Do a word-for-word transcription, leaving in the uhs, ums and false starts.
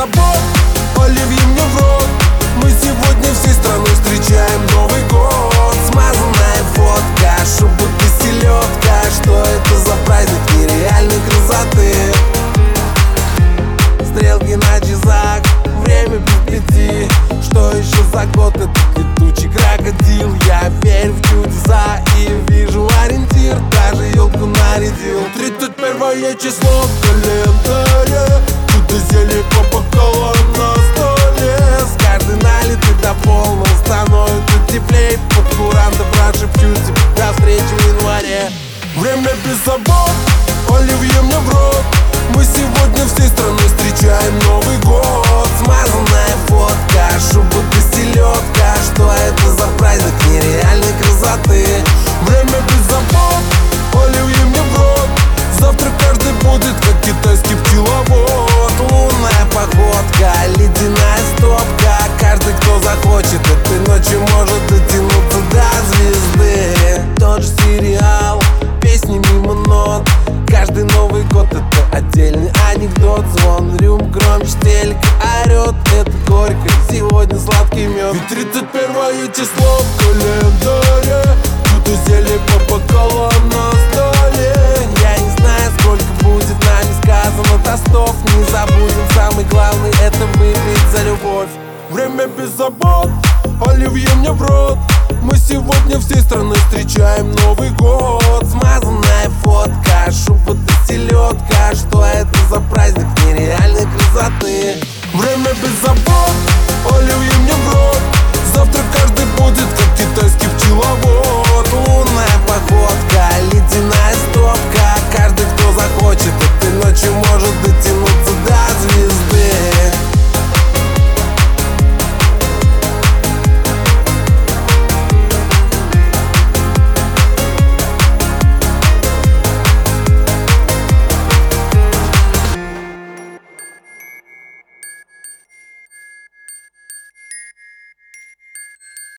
забот, оливье мне в рот. Мы сегодня всей страной встречаем Новый год. Смазанная фотка, шубок и селедка. Что это за праздник нереальной красоты? Стрелки на часах, время без пяти. Что еще за год этот летучий крокодил? Я верю в чудеса и вижу ориентир. Даже елку нарядил. Тридцать первое число в календаре. Чудо зелье по бокалам на столе. С каждой налитой до полного становится теплей. Под курантом прошепчу тебе до встречи в январе. Время без забот, оливье мне в рот. Мы сегодня всей страной встречаем Новый год. Смазанная фотка, шубок и селедка. Что это за праздник нереальной красоты? Время без забот, оливье мне в рот. Завтра каждый будет как китайский пчеловод. Лунная походка, ледяная стопка. Каждый, кто захочет, этой ночью может дотянуться до звезды. Тот же сериал, песни мимо нот. Каждый Новый год — это отдельный анекдот. Звон рюм громче, телек орет. Это горько, сегодня сладкий мед. Ведь тридцать первое число в календаре. Чудо зелье по бокалам на столе. Я не знаю, сколько будет нами сказано тостов. Не забудем, самый главный — это выпить за любовь. Время без забот, оливье мне в рот. Мы сегодня всей страной встречаем Новый год. Смазанная фотка, шубка и селедка. Что это за праздник нереальной красоты?